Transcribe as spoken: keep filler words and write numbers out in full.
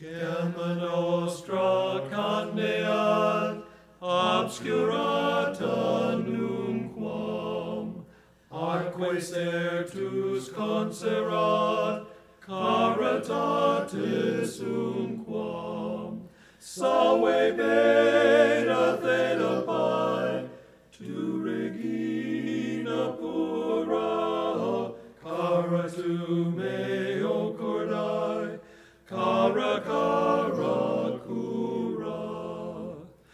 Gemma nostra cadneat obscurata nunquam, arque certus conserat caritatis unquam, salve